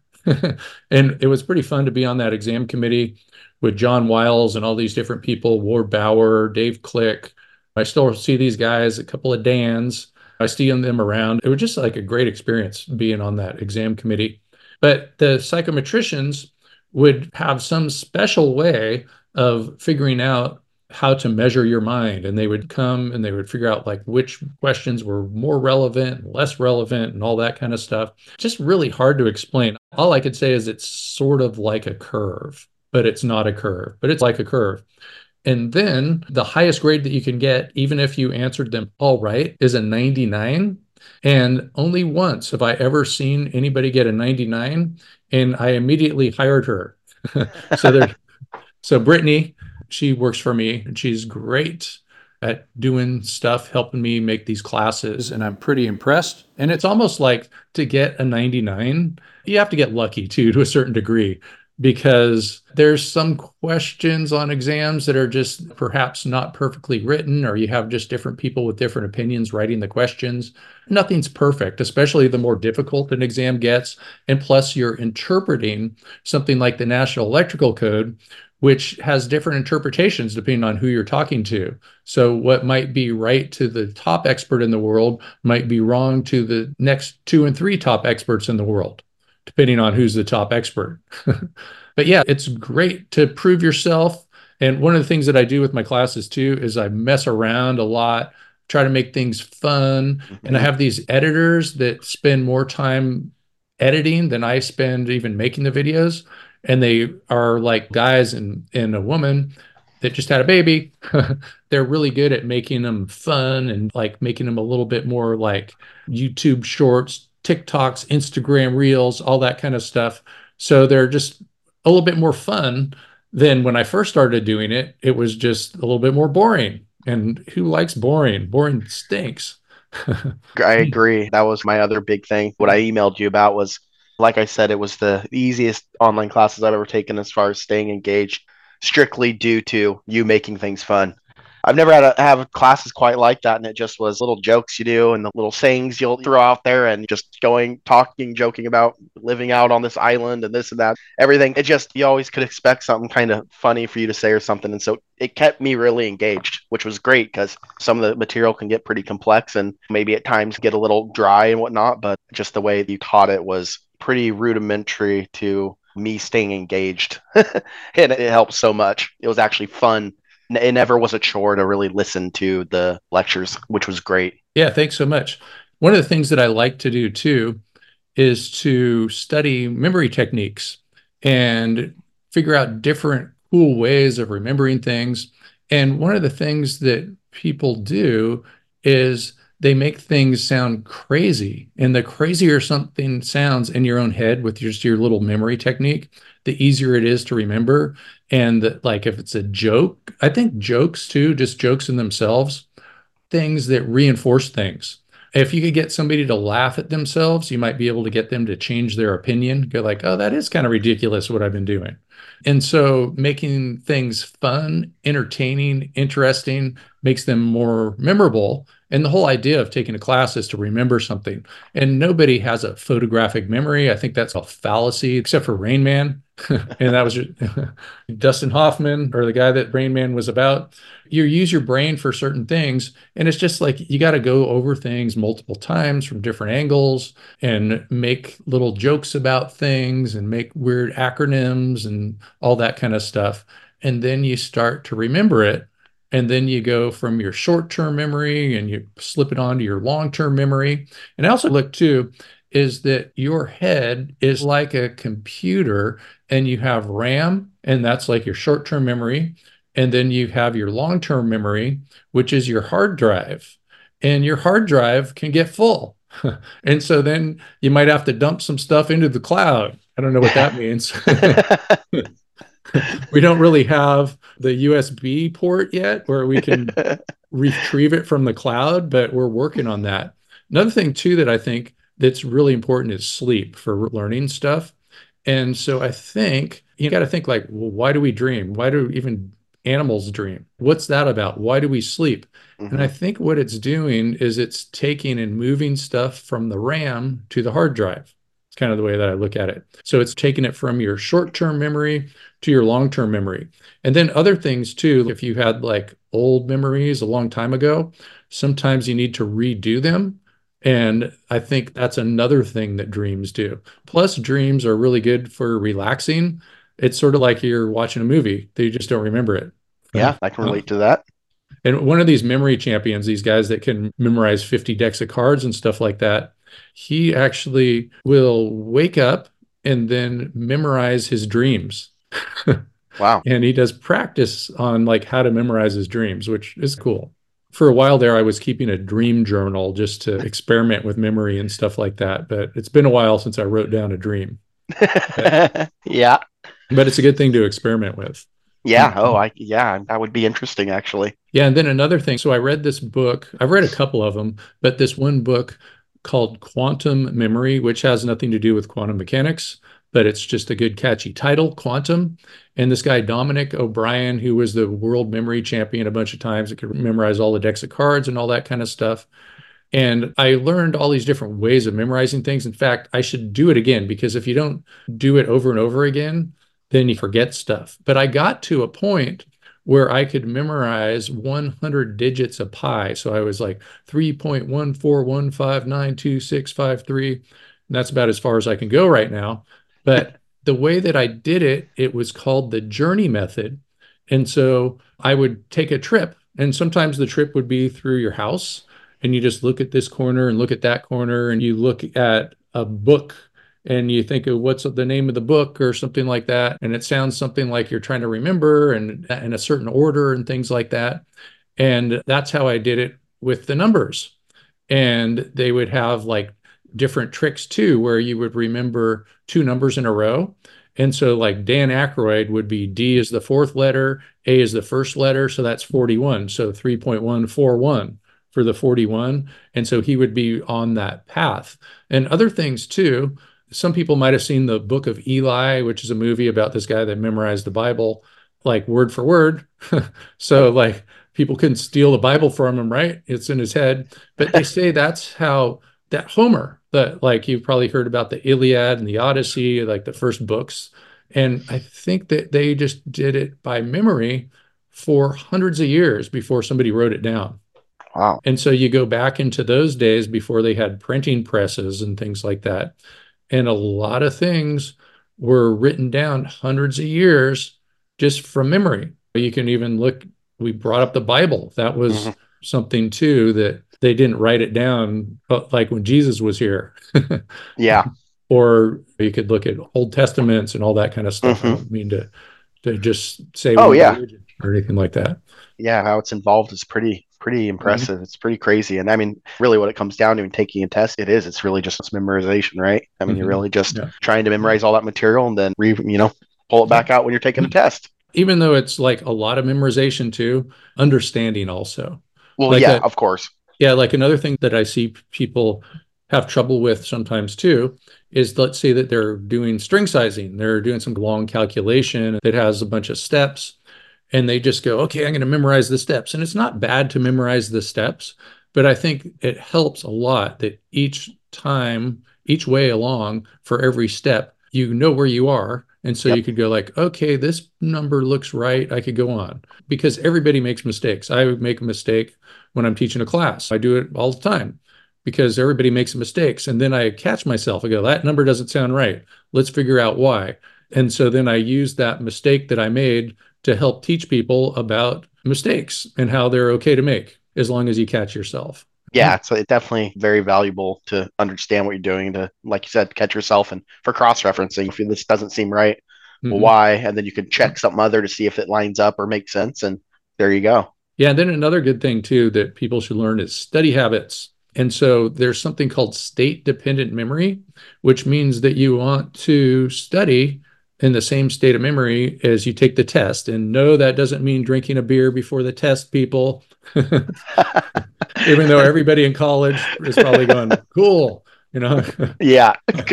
And it was pretty fun to be on that exam committee with John Wiles and all these different people, Ward Bauer, Dave Click. I still see these guys, a couple of Dans. I see them around. It was just like a great experience being on that exam committee. But the psychometricians would have some special way of figuring out how to measure your mind. And they would come and they would figure out like which questions were more relevant, less relevant, and all that kind of stuff. Just really hard to explain. All I could say is it's sort of like a curve, but it's not a curve, but it's like a curve. And then the highest grade that you can get, even if you answered them all right, is a 99. And only once have I ever seen anybody get a 99, and I immediately hired her. So Brittany, she works for me, and she's great at doing stuff, helping me make these classes, and I'm pretty impressed. And it's almost like to get a 99, you have to get lucky too, to a certain degree, because there's some questions on exams that are just perhaps not perfectly written, or you have just different people with different opinions writing the questions. Nothing's perfect, especially the more difficult an exam gets. And plus, you're interpreting something like the National Electrical Code, which has different interpretations depending on who you're talking to. So what might be right to the top expert in the world might be wrong to the next 2 and 3 top experts in the world, depending on who's the top expert. But yeah, it's great to prove yourself. And one of the things that I do with my classes too is I mess around a lot, try to make things fun. And I have these editors that spend more time editing than I spend even making the videos. And they are like guys and a woman that just had a baby. They're really good at making them fun and like making them a little bit more like YouTube shorts, TikToks, Instagram reels, all that kind of stuff. So they're just a little bit more fun than when I first started doing it. It was just a little bit more boring. And who likes boring? Boring stinks. I agree. That was my other big thing. What I emailed you about was, like I said, it was the easiest online classes I've ever taken as far as staying engaged, strictly due to you making things fun. I've never had have classes quite like that, and it just was little jokes you do and the little sayings you'll throw out there, and just going, talking, joking about living out on this island and this and that, everything. It just, you always could expect something kind of funny for you to say or something, and so it kept me really engaged, which was great because some of the material can get pretty complex and maybe at times get a little dry and whatnot, but just the way you taught it was pretty rudimentary to me staying engaged. And it helped so much. It was actually fun. It never was a chore to really listen to the lectures, which was great. Yeah, thanks so much. One of the things that I like to do too is to study memory techniques and figure out different cool ways of remembering things. And one of the things that people do is they make things sound crazy. And the crazier something sounds in your own head with just your little memory technique, the easier it is to remember. And like if it's a joke, I think jokes too, just jokes in themselves, things that reinforce things. If you could get somebody to laugh at themselves, you might be able to get them to change their opinion. Go like, oh, that is kind of ridiculous what I've been doing. And so making things fun, entertaining, interesting makes them more memorable. And the whole idea of taking a class is to remember something. And nobody has a photographic memory. I think that's a fallacy, except for Rain Man. And that was Dustin Hoffman, or the guy that Rain Man was about. You use your brain for certain things, and it's just like you got to go over things multiple times from different angles and make little jokes about things and make weird acronyms and all that kind of stuff. And then you start to remember it. And then you go from your short-term memory and you slip it onto your long-term memory. And I also look too, is that your head is like a computer, and you have RAM, and that's like your short-term memory. And then you have your long-term memory, which is your hard drive. And your hard drive can get full. And so then you might have to dump some stuff into the cloud. I don't know what that means. We don't really have the USB port yet where we can retrieve it from the cloud, but we're working on that. Another thing too that I think that's really important is sleep for learning stuff. And so I think you got to think like, well, why do we dream? Why do even animals dream? What's that about? Why do we sleep? Mm-hmm. And I think what it's doing is it's taking and moving stuff from the RAM to the hard drive. It's kind of the way that I look at it. So it's taking it from your short-term memory to your long-term memory. And then other things too, if you had like old memories a long time ago, sometimes you need to redo them. And I think that's another thing that dreams do. Plus, dreams are really good for relaxing. It's sort of like you're watching a movie, you just don't remember it. Yeah, I can relate to that. And one of these memory champions, these guys that can memorize 50 decks of cards and stuff like that, he actually will wake up and then memorize his dreams. Wow. And he does practice on like how to memorize his dreams, which is cool. For a while there, I was keeping a dream journal just to experiment with memory and stuff like that. But it's been a while since I wrote down a dream. Yeah. But it's a good thing to experiment with. Yeah. Oh, that would be interesting, actually. Yeah. And then another thing. So I read this book. I've read a couple of them, but this one book called Quantum Memory, which has nothing to do with quantum mechanics, but it's just a good catchy title, Quantum. And this guy, Dominic O'Brien, who was the world memory champion a bunch of times, that could memorize all the decks of cards and all that kind of stuff. And I learned all these different ways of memorizing things. In fact, I should do it again, because if you don't do it over and over again, then you forget stuff. But I got to a point where I could memorize 100 digits of pi. So I was like 3.141592653. And that's about as far as I can go right now. But the way that I did it, it was called the journey method. And so I would take a trip, and sometimes the trip would be through your house, and you just look at this corner and look at that corner, and you look at a book and you think of what's the name of the book or something like that. And it sounds something like you're trying to remember and in a certain order and things like that. And that's how I did it with the numbers. And they would have like different tricks too, where you would remember two numbers in a row. And so like Dan Aykroyd would be D is the fourth letter, A is the first letter. So that's 41. So 3.141 for the 41. And so he would be on that path. And other things too. Some people might have seen the Book of Eli, which is a movie about this guy that memorized the Bible like word for word. So like people couldn't steal the Bible from him, right? It's in his head. But they say that's how that Homer, that like you've probably heard about the Iliad and the Odyssey, like the first books. And I think that they just did it by memory for hundreds of years before somebody wrote it down. Wow. And so you go back into those days before they had printing presses and things like that. And a lot of things were written down hundreds of years just from memory. You can even look, we brought up the Bible. That was something too, that they didn't write it down like when Jesus was here. Yeah. Or you could look at Old Testaments and all that kind of stuff. I don't mean to just say religion or anything like that. Yeah, how it's involved is pretty impressive. It's pretty crazy. And I mean, really what it comes down to in taking a test, it's really just memorization, right? I mean, you're really just trying to memorize all that material and then pull it back out when you're taking a test. Even though it's like a lot of memorization too, understanding also. Well, like of course. Yeah, like another thing that I see people have trouble with sometimes too is, let's say that they're doing string sizing. They're doing some long calculation that has a bunch of steps, and they just go, okay, I'm going to memorize the steps. And it's not bad to memorize the steps, but I think it helps a lot that each time, each way along for every step, you know where you are. And so you could go like, okay, this number looks right. I could go on, because everybody makes mistakes. I would make a mistake when I'm teaching a class. I do it all the time because everybody makes mistakes. And then I catch myself. I go, that number doesn't sound right. Let's figure out why. And so then I use that mistake that I made to help teach people about mistakes and how they're okay to make, as long as you catch yourself. Yeah, it's definitely very valuable to understand what you're doing, to, like you said, catch yourself, and for cross-referencing. If this doesn't seem right, well, why? And then you can check something other to see if it lines up or makes sense. And there you go. Yeah, and then another good thing too that people should learn is study habits. And so there's something called state-dependent memory, which means that you want to study in the same state of memory as you take the test. And no, that doesn't mean drinking a beer before the test, people. Even though everybody in college is probably going, cool, Yeah.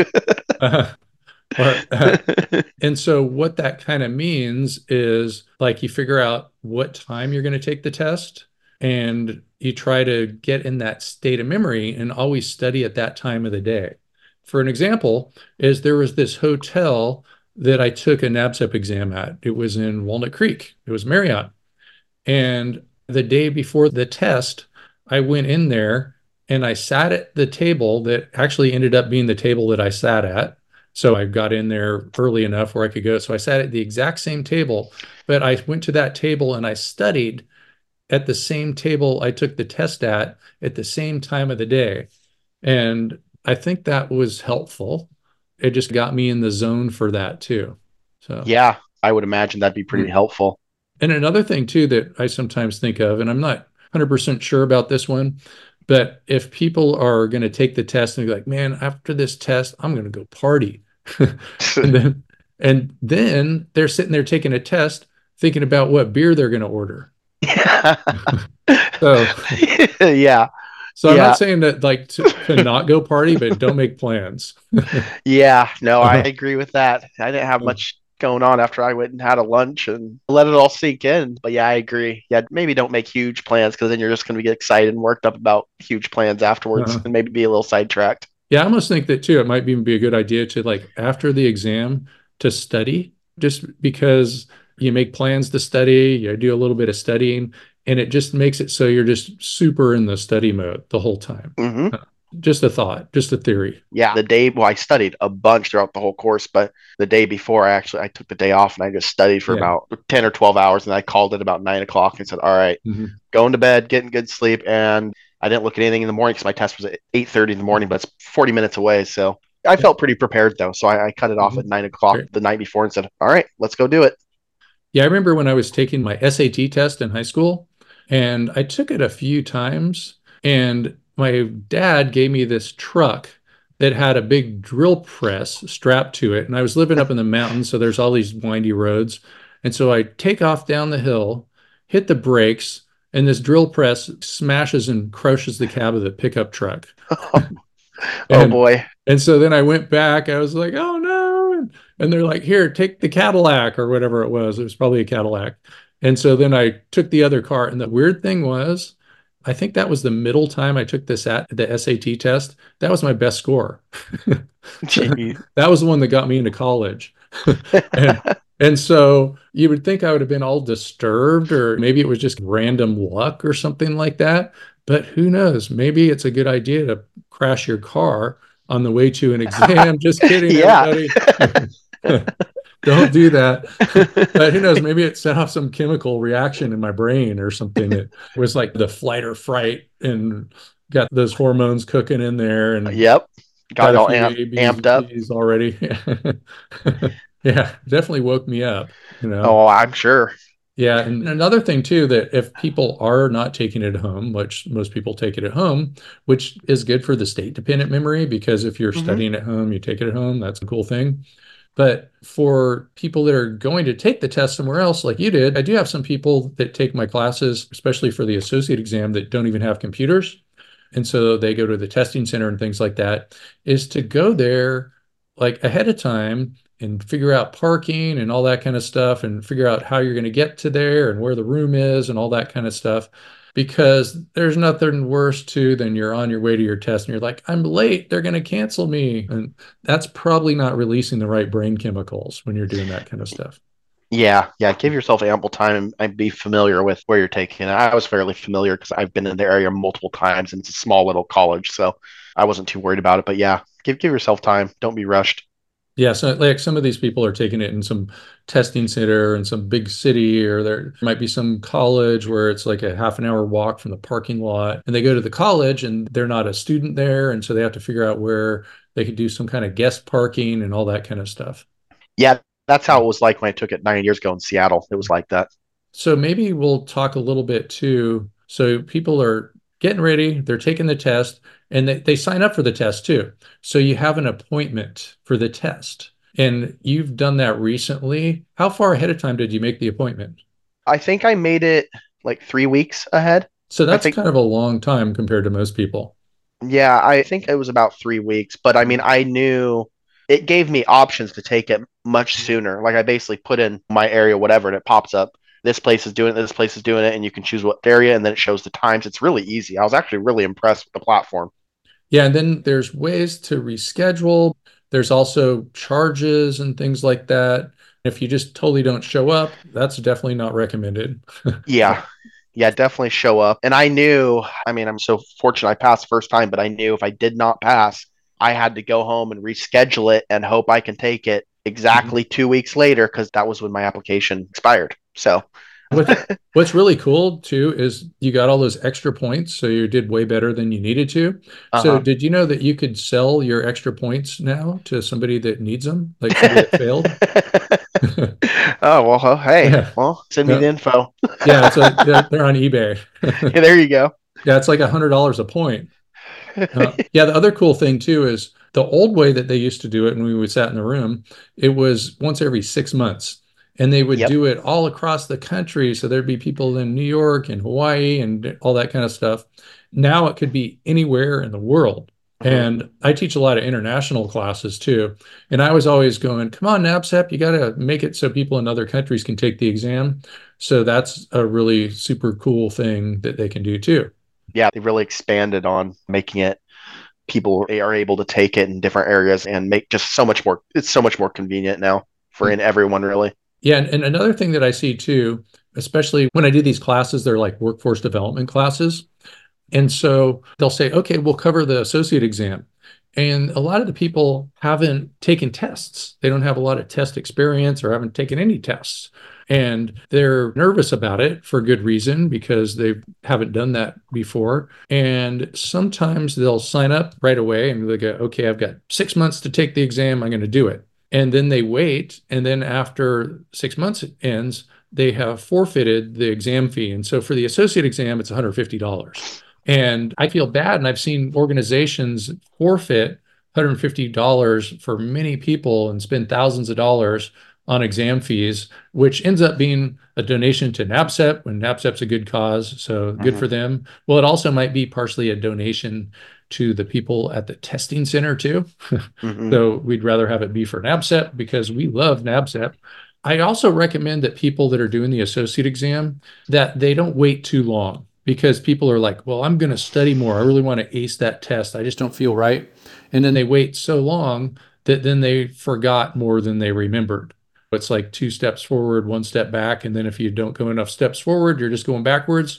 And so what that kind of means is, like, you figure out what time you're going to take the test, and you try to get in that state of memory and always study at that time of the day. For an example, is there was this hotel that I took a NABCEP exam at. It was in Walnut Creek. It was Marriott. And the day before the test, I went in there and I sat at the table that actually ended up being the table that I sat at. So I got in there early enough where I could go. So I sat at the exact same table, but I went to that table and I studied at the same table I took the test at the same time of the day. And I think that was helpful. It just got me in the zone for that too. So yeah, I would imagine that'd be pretty helpful. And another thing too that I sometimes think of, and I'm not 100% sure about this one, but if people are going to take the test and be like, man, after this test, I'm going to go party. and then they're sitting there taking a test, thinking about what beer they're going to order. So yeah. So I'm not saying that like to not go party, but don't make plans. Yeah, no, I agree with that. I didn't have much going on after I went and had a lunch and let it all sink in. But yeah, I agree. Yeah, maybe don't make huge plans, because then you're just going to get excited and worked up about huge plans afterwards and maybe be a little sidetracked. Yeah, I almost think that too. It might even be a good idea to, like, after the exam, to study, just because you make plans to study, you do a little bit of studying, and it just makes it so you're just super in the study mode the whole time. Just a thought, just a theory. Yeah, I studied a bunch throughout the whole course, but the day before, I took the day off and I just studied for about 10 or 12 hours, and I called it about 9 o'clock and said, all right, going to bed, getting good sleep. And I didn't look at anything in the morning because my test was at 8:30 in the morning, but it's 40 minutes away. So I felt pretty prepared though. So I cut it off at 9 o'clock the night before and said, all right, let's go do it. Yeah, I remember when I was taking my SAT test in high school, and I took it a few times, and my dad gave me this truck that had a big drill press strapped to it. And I was living up in the mountains, so there's all these windy roads. And so I take off down the hill, hit the brakes, and this drill press smashes and crushes the cab of the pickup truck. Oh boy. And so then I went back. I was like, oh no. And they're like, here, take the Cadillac or whatever it was. It was probably a Cadillac. And so then I took the other car. And the weird thing was, I think that was the middle time I took the SAT test. That was my best score. Gee. That was the one that got me into college. And and so you would think I would have been all disturbed, or maybe it was just random luck or something like that. But who knows? Maybe it's a good idea to crash your car on the way to an exam. Just kidding, Yeah. everybody. Don't do that. But who knows? Maybe it set off some chemical reaction in my brain or something. It was like the flight or fright and got those hormones cooking in there and Yep. got Got a all few A, B's, amped and up. C's already. Yeah, definitely woke me up, you know. Oh, I'm sure. Yeah, and another thing too, that if people are not taking it home, which most people take it at home, which is good for the state dependent memory, because if you're Hmm. studying at home, you take it at home, that's a cool thing. But for people that are going to take the test somewhere else, like you did, I do have some people that take my classes, especially for the associate exam, that don't even have computers. And so they go to the testing center and things like that, is to go there like ahead of time and figure out parking and all that kind of stuff and figure out how you're going to get to there and where the room is and all that kind of stuff. Because there's nothing worse too than you're on your way to your test and you're like, I'm late, they're going to cancel me. And that's probably not releasing the right brain chemicals when you're doing that kind of stuff. Yeah, yeah. Give yourself ample time and be familiar with where you're taking it. I was fairly familiar because I've been in the area multiple times and it's a small little college, so I wasn't too worried about it. But yeah, give yourself time. Don't be rushed. Yeah, so like some of these people are taking it in some testing center in some big city, or there might be some college where it's like a half an hour walk from the parking lot. And they go to the college and they're not a student there. And so they have to figure out where they could do some kind of guest parking and all that kind of stuff. Yeah, that's how it was like when I took it 9 years ago in Seattle. It was like that. So maybe we'll talk a little bit too. So people are getting ready, they're taking the test, and they sign up for the test too. So you have an appointment for the test. And you've done that recently. How far ahead of time did you make the appointment? I think I made it like 3 weeks ahead. So I that's think, kind of a long time compared to most people. yeah, I think it was about 3 weeks. But I mean, I knew it gave me options to take it much sooner. Like I basically put in my area, whatever, and it pops up. This place is doing it, this place is doing it, and you can choose what area, and then it shows the times. It's really easy. I was actually really impressed with the platform. Yeah, and then there's ways to reschedule. There's also charges and things like that. If you just totally don't show up, that's definitely not recommended. Yeah. Yeah, definitely show up. And I knew, I mean, I'm so fortunate I passed first time, but I knew if I did not pass, I had to go home and reschedule it and hope I can take it Mhm. exactly 2 weeks later because that was when my application expired. So, What what's really cool too is you got all those extra points, so you did way better than you needed to. So uh did you know that you could sell your extra points now to somebody that needs them, like somebody that failed? huh. Oh, well, hey, Yeah. well, send me the No, info. yeah, it's like they're on eBay. Yeah, there you go. Yeah, it's like $100 a point. Yeah, the other cool thing too is the old way that they used to do it when we would sat in the room, it was once every 6 months. And they would Yep. do it all across the country. So there'd be people in New York and Hawaii and all that kind of stuff. Now it could be anywhere in the world. Hmm. And I teach a lot of international classes too. And I was always going, come on, NABCEP, you got to make it so people in other countries can take the exam. So that's a really super cool thing that they can do too. Yeah, they really expanded on making it people are able to take it in different areas and make just so much more. It's so much more convenient now for in everyone, really. Yeah, and another thing that I see too, especially when I do these classes, they're like workforce development classes. And so they'll say, okay, we'll cover the associate exam. And a lot of the people haven't taken tests. They don't have a lot of test experience or haven't taken any tests. And they're nervous about it for good reason because they haven't done that before. And sometimes they'll sign up right away and they go, okay, I've got 6 months to take the exam. I'm going to do it. And then they wait. And then after 6 months ends, they have forfeited the exam fee. And so for the associate exam, it's $150. And I feel bad. And I've seen organizations forfeit $150 for many people and spend thousands of dollars on exam fees, which ends up being a donation to NABCEP when NABCEP's a good cause. So good Hmm. for them. Well, it also might be partially a donation to the people at the testing center too. Hmm. So we'd rather have it be for NABCEP because we love NABCEP. I also recommend that people that are doing the associate exam, that they don't wait too long, because people are like, well, I'm going to study more. I really want to ace that test. I just don't feel right. And then they wait so long that then they forgot more than they remembered. It's like 2 steps forward, 1 step back. And then if you don't go enough steps forward, you're just going backwards.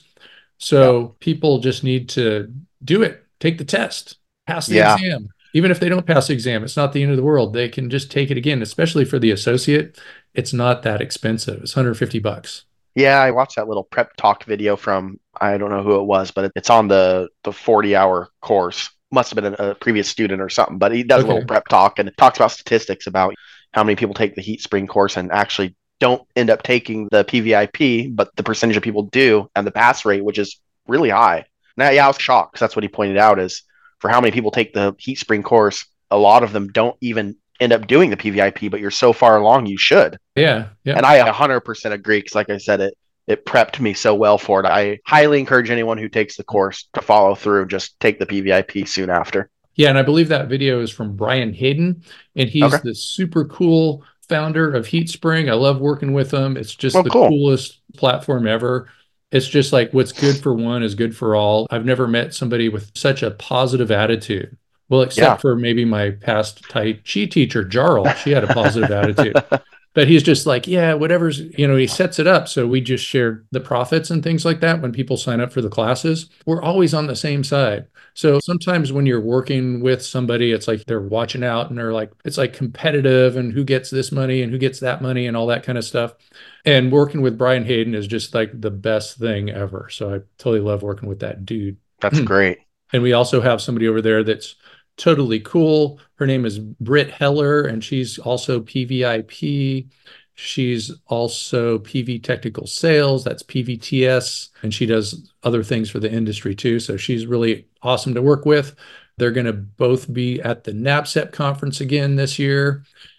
So people just need to do it, take the test, pass the exam. Even if they don't pass the exam, it's not the end of the world. They can just take it again, especially for the associate. It's not that expensive. It's $150. Yeah, I watched that little prep talk video from, I don't know who it was, but it's on the 40-hour course. Must have been a previous student or something, but he does a little prep talk and talks about statistics about how many people take the heat spring course and actually don't end up taking the PVIP, but the percentage of people do, and the pass rate, which is really high. Now, I was shocked, because that's what he pointed out, is for how many people take the heat spring course, a lot of them don't even end up doing the PVIP, but you're so far along, you should. Yeah. And I 100% agree, because like I said, it prepped me so well for it. I highly encourage anyone who takes the course to follow through, just take the PVIP soon after. Yeah, and I believe that video is from Brian Hayden, and he's the super cool founder of HeatSpring. I love working with him. It's just the coolest platform ever. It's just like, what's good for one is good for all. I've never met somebody with such a positive attitude. Well, except for maybe my past Tai Chi teacher, Jarl. She had a positive attitude. But he's just like, yeah, whatever's, he sets it up. So we just share the profits and things like that when people sign up for the classes. We're always on the same side. So sometimes when you're working with somebody, it's like they're watching out and they're like, it's like competitive and who gets this money and who gets that money and all that kind of stuff. And working with Brian Hayden is just like the best thing ever. So I totally love working with that dude. That's great. And we also have somebody over there that's totally cool. Her name is Britt Heller, and she's also PVIP. She's also PV Technical Sales. That's PVTS. And she does other things for the industry too. So she's really awesome to work with. They're going to both be at the NABCEP conference again this year.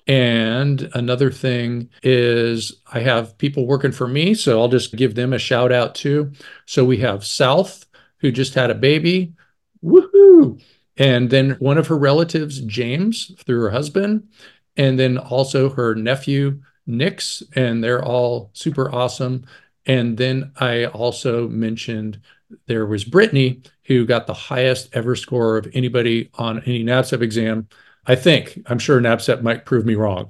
And another thing is I have people working for me, so I'll just give them a shout out too. So we have South, who just had a baby. Woohoo! And then one of her relatives, James, through her husband, and then also her nephew, Nix, and they're all super awesome. And then I also mentioned there was Brittany, who got the highest ever score of anybody on any NABCEP exam. I'm sure NABCEP might prove me wrong.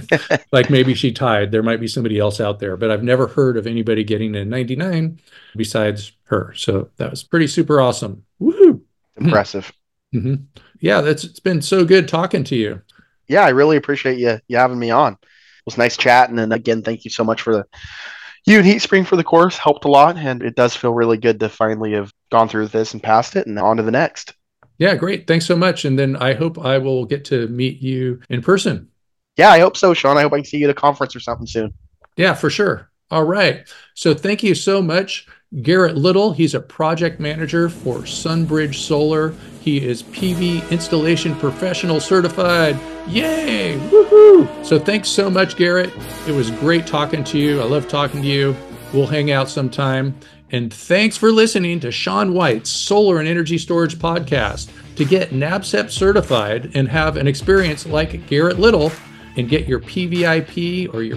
Like maybe she tied. There might be somebody else out there, but I've never heard of anybody getting a 99 besides her. So that was pretty super awesome. Woohoo! Impressive. Mm-hmm. Yeah, it's been so good talking to you. Yeah, I really appreciate you having me on. It was nice chatting. And again, thank you so much for you and HeatSpring for the course. Helped a lot. And it does feel really good to finally have gone through this and passed it and on to the next. Yeah, great. Thanks so much. And then I hope I will get to meet you in person. Yeah, I hope so, Sean. I hope I can see you at a conference or something soon. Yeah, for sure. All right. So thank you so much, Garrett Little. He's a project manager for Sunbridge Solar. He is PV installation professional certified. Yay! Woohoo! So thanks so much, Garrett. It was great talking to you. I love talking to you. We'll hang out sometime. And thanks for listening to Sean White's Solar and Energy Storage Podcast. To get NABCEP certified and have an experience like Garrett Little and get your PVIP or your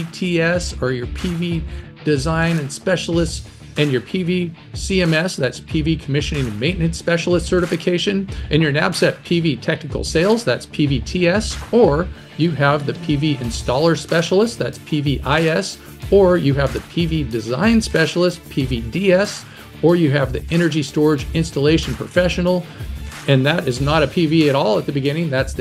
PVTS or your PV Design and Specialist and your PV CMS, that's PV Commissioning and Maintenance Specialist certification, and your NABCEP PV Technical Sales, that's PVTS, or you have the PV Installer Specialist, that's PVIS, or you have the PV Design Specialist, PVDS, or you have the Energy Storage Installation Professional, and that is not a PV at all at the beginning. That's the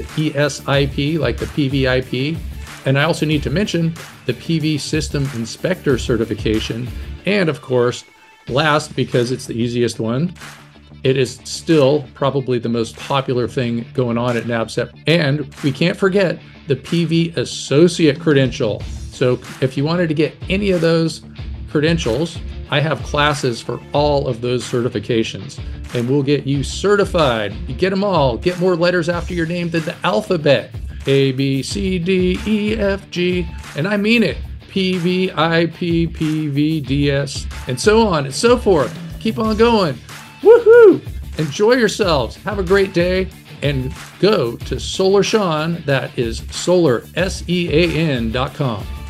ESIP, like the PVIP. And I also need to mention the PV System Inspector certification. And of course, last, because it's the easiest one, it is still probably the most popular thing going on at NABCEP. And we can't forget the PV Associate credential. So if you wanted to get any of those credentials, I have classes for all of those certifications, and we'll get you certified. You get them all. Get more letters after your name than the alphabet. A, B, C, D, E, F, G, and I mean it. P, V, I, P, P, V, D, S, and so on and so forth. Keep on going. Woohoo! Enjoy yourselves. Have a great day, and go to Solar Sean, that is solarsean.com.